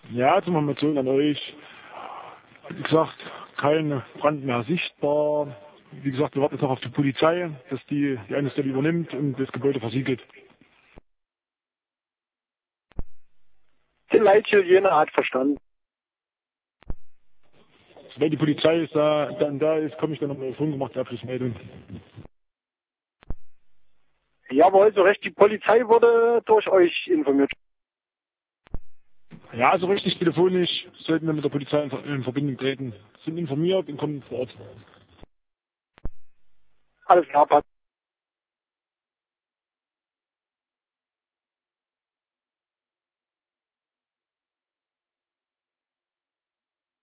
Ja, zur Information an euch. Wie gesagt, kein Brand mehr sichtbar. Wie gesagt, wir warten jetzt noch auf die Polizei, dass die eine Stelle übernimmt und das Gebäude versiegelt. Die Leithygiene hat verstanden. Wenn die Polizei ist dann da ist, komme ich dann nochmal auf gemacht, Abschlussmeldung. Jawohl, so recht. Die Polizei wurde durch euch informiert. Ja, so richtig telefonisch sollten wir mit der Polizei in Verbindung treten. Sind informiert und kommen vor Ort. Alles klar, passt.